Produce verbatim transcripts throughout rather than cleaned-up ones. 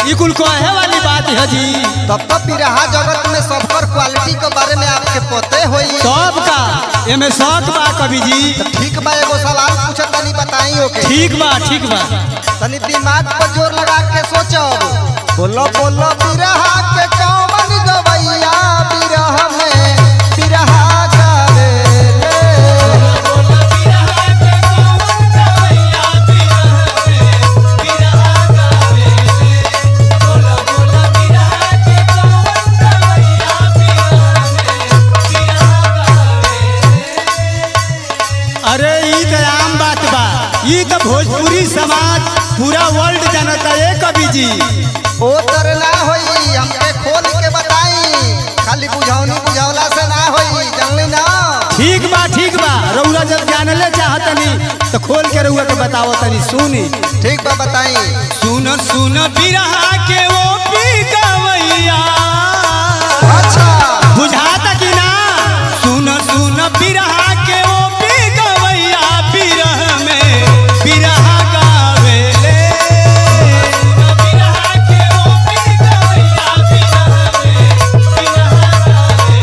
ये कुल कहे वाली बात है जी। तब तो बिरहा जगत में सबकर क्वालिटी के बारे में आपके पते होई। सब का एमे शौक बा कवि जी। तो ठीक बा, एगो सवाल पूछत तनी बताई ओके। ठीक बा ठीक बा। तनी दिमाग पर जोर लगा के सोचो। बोलो बोलो बिरहा के कौन गवैया बिरह में बिरहा गावे ले। अरे ई तो आम बात बा, ई तो भोजपुरी समाज पूरा वर्ल्ड जानता है कवि जी। ओ तर ना होई, हमके खोल के बताई, खाली बुझौनी बुझौला से ना होई, जानली ना। ठीक बा ठीक बा, रउरा जब जानले चाहतनी तो खोल के रउरा के बताओ तनी सुनी। ठीक बा बताई। सुन सुन बिरहा के वो पी गवैया। अच्छा बुझाता कि ना? सुन सुन बिरहा के वो पी गवैया बिरह में बिरहा गावे ले। बिरहा के वो पी गवैया बिरह में बिरहा गावे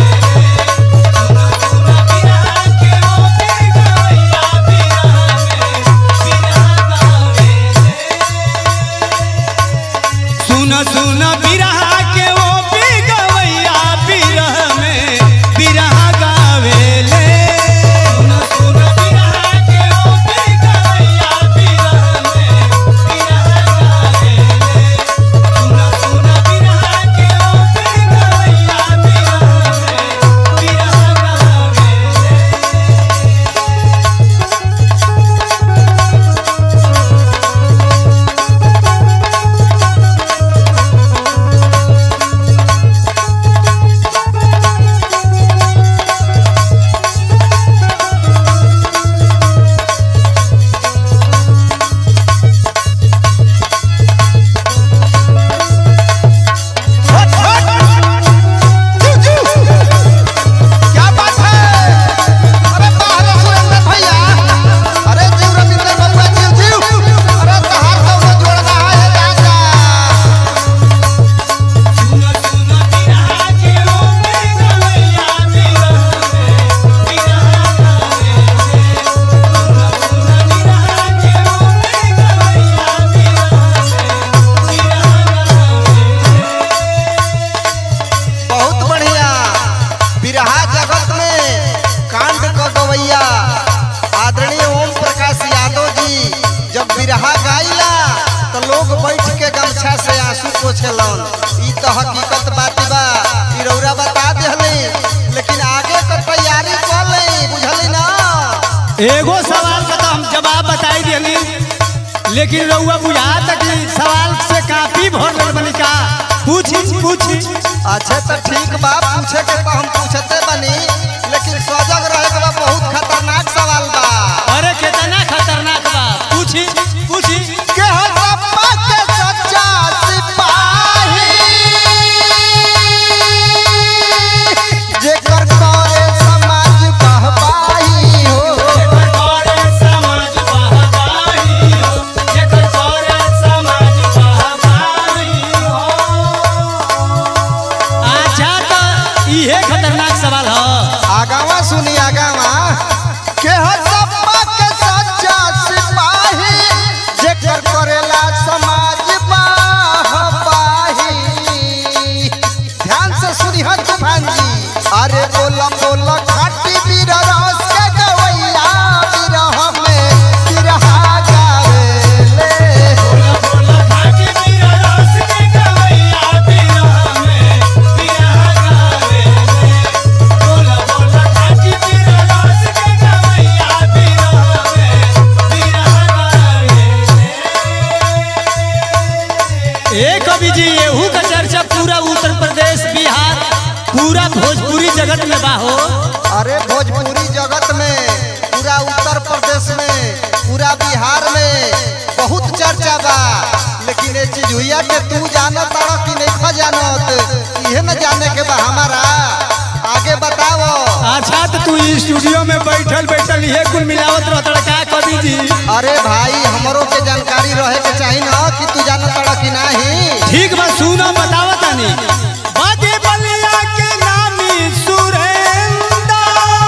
ले। सुन सुन बिरहा के वो पी गवैया बिरह में बिरहा गावे ले। सुन सुन बिरहा के वो पी गवैया बिरह में बिरहा गावे ले। सुन सुन बिरहा के वो पी गवैया बिरह में बिरहा गावे क्या बात है? अरे बाहर सुरेंद्र भैया, अरे जीव रविंद्र बबुआ जीव जीव, अरे तहार तो वो जोड़ना है राजा। सुन सुन बिरहा के वो पी गवैया बिरह में बिरहा गावे ले। सुन सुन बिरहा के वो पी गवैया बिरह में बिरहा गावे ले। बहुत बढ़िया। बिरहा जगत में कांड क गवैया आदरणीय ओम प्रकाश यादव जी जब बिरहा गाइला तो लोग बैठ के गमछा से आंसू पोछेलन। ई तो हकीकत बात बा, ई रउरा बता देहली, लेकिन आगे क तैयारी कर ले, बुझली ना। एगो सवाल का तो हम जवाब बताई दिली, लेकिन रउआ बुझाता कि सवाल से काफी भर गल बनी का। पूछी पूछी। अच्छा तो ठीक बा, पूछे के तो हम पूछते बनी, लेकिन सजग रहे के बा, बहुत खतरनाक सवाल बा। अरे कितना खतरनाक बा, पूछी पूछी। के हरप्पा के सच्चा सिपाही जेकर करे समाज बहबाही हो। जेकर करे समाज बहबाही हो, जेकर करे समाज बहबाही हो। अच्छा तो इहे खतरनाक सवाल ह। आगावा सुनी आगावा। के हरप्पा के सच्चा सिपाही जेकर करेला समाज बहबाही। ध्यान से सुनी ह तूफान जी। अरे बोला बोला खाटी बीर रस के गवैया बिरह में बिरहा गावे ले। बोला बोला खाटी बीरा रस के गवैया बिरह में बिरहा गावे ले। बोला बोला खाटी बीरा रस के गवैया बिरह में बिरहा गावे ले। ए कवि जी, एहू का चर्चा पूरा उत्तर प्रदेश, बिहार, पूरा भोजपुरी जगत में बा हो। अरे भोजपुरी जगत में, पूरा उत्तर प्रदेश में, पूरा बिहार में बहुत चर्चा बा। लेकिन ये चीज हुआ के तू जानत तारा कि नहीं जानत, इहे न जाने के बा हमारा। आगे बताओ। अच्छा तो तू स्टूडियो में बैठल बैठल ये कुल मिलावत रहता का कवि जी? अरे भाई हमरो के जानकारी रहे के चाहिए ना कि तू जानत तारा कि नहीं। ठीक तनी बागे बलिया के नामी सुरेंद्र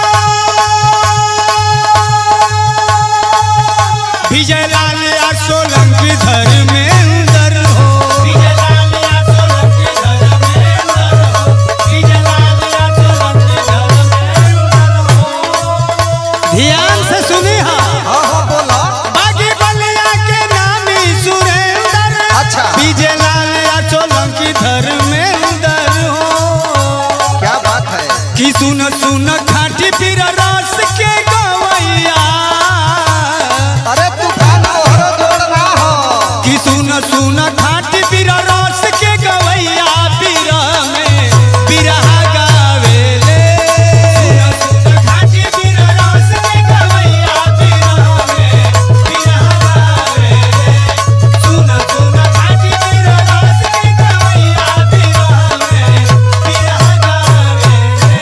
विजय लाल या सोलंकी धर्मेंद्र हो विजय लाल या सोलंकी धर्मेंद्र हो विजय लाल या सोलंकी धर्मेंद्र हो। ध्यान से सुनी हाँ हाँ हाँ बोलो। बागी बलिया के नामी सुरेंद्र अच्छा विजय लाल या सोलंकी धर्मेंद्र हो। क्या बात है कि सुन सुन खाटी पीर रस के गवैया अरे तूफान मोहर जोड़ना हो कि सुन सुन खाटी पीर रस के गवैया पीर में बिरहा गावेले सुन सुन खाटी पीर रस के गवैया पीर में बिरहा गावेले सुन सुन खाटी पीर रस के गवैया पीर में बिरहा गावेले।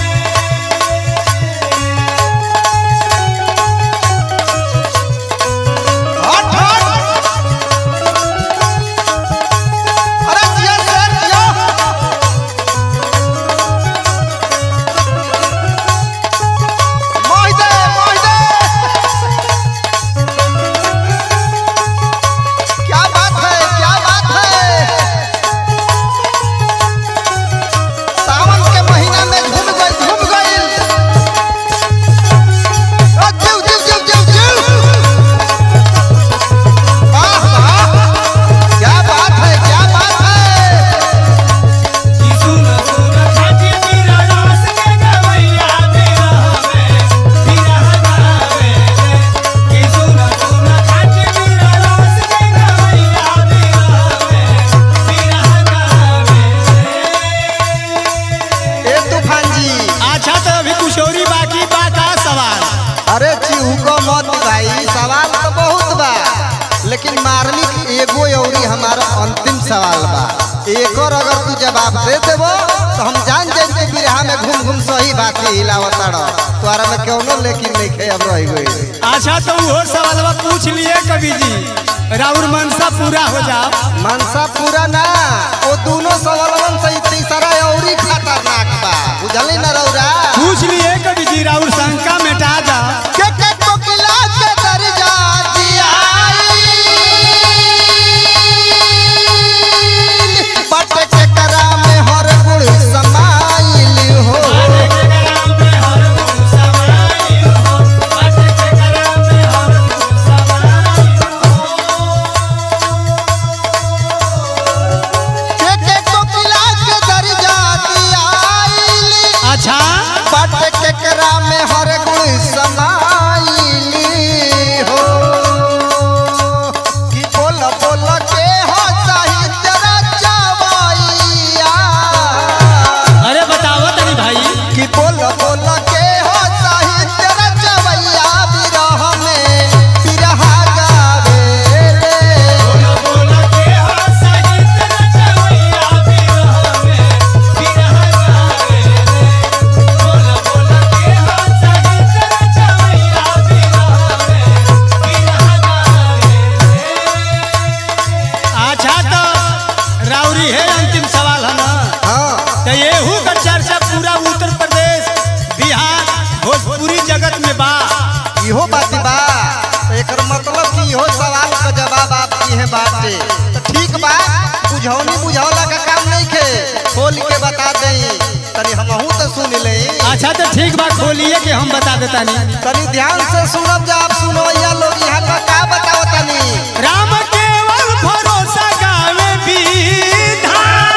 हट हट अरे जिया सर जिया मोहिदे मोहिदे क्या बात है क्या बात है सावन के महीना में झूम गई झूम गई ओ जीव जीव जीव जीव जीव वाह वाह क्या बात है क्या बात है कि सुन सुन खाटी पीर रस के गवैया पीर में बिरहा गावेले कि सुन सुन खाटी पीर रस के गवैया पीर में बिरहा गावेले। ए तूफान जी अच्छा तो अभी कुशोरी बाकी बा का सवाल अरे चिहू को मत भाई सवाल तो बहुत बा लेकिन मार्मिक एगो अउरी हमारा अंतिम सवाल बा एक और अगर तू जवाब दे देबो तो हम जान जाए कि बिरहा में घूम घूम सही बात हिलावताड़ तोरा में कौनो लेकिन नहीं खे अब रह गई। अच्छा तो वो सवालवा पूछ लिए कवि जी राउर मनसा पूरा हो जाओ मनसा पूरा ना वो दोनों सवालन से तीसरा अउरी खतरनाक बा बुझली ना रौरा पूछ लिए कवि जी राउर शंका मिटा जा के के कोकिला के दर्जा दिया बट के करा में हर गुण समाइल हो के के कोकिला के दर्जा दिया अच्छा बट के करा में हर गुण समाइल हो कि बोल बोल के हो साहित्य रचवैया अरे बताओ तनी भाई कि बोल बोल के हो साहित्य रचवैया विरह में बिरहा गावेले अच्छा तो राउरी है अंतिम सवाल है ना हाँ तो येहू का चर्चा पूरा उत्तर प्रदेश बिहार भोजपुरी जगत में बा इहो बात बा तो एकर मतलब कि इहो सवाल का जवाब आप दिए बाटे तो ठीक बा बुझौनी बुझौला का काम नहीं खे खोल के बता देई तनी हमहू तो सुन ले अच्छा तो ठीक बा खोलिए कि हम बता देता नहीं तनी ध्यान से सुनब जा आप सुनो या लोग यहाँ का का बताओ तनी राम केवल भरोसा गावे विधान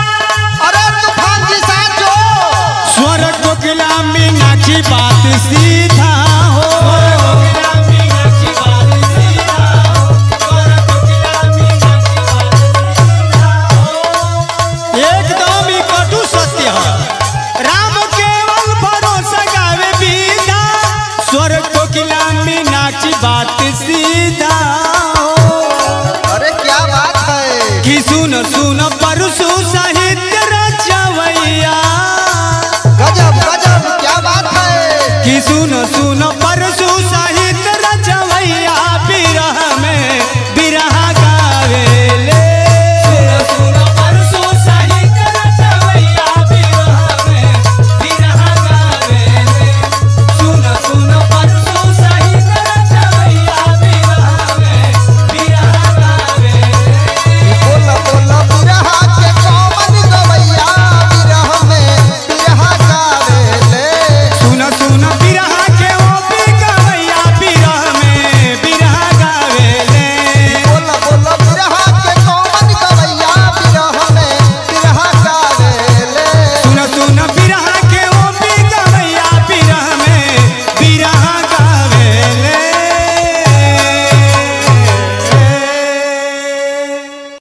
अरे तूफान जी साचो स्वर्ग कोकिला मीनाक्षी बात सी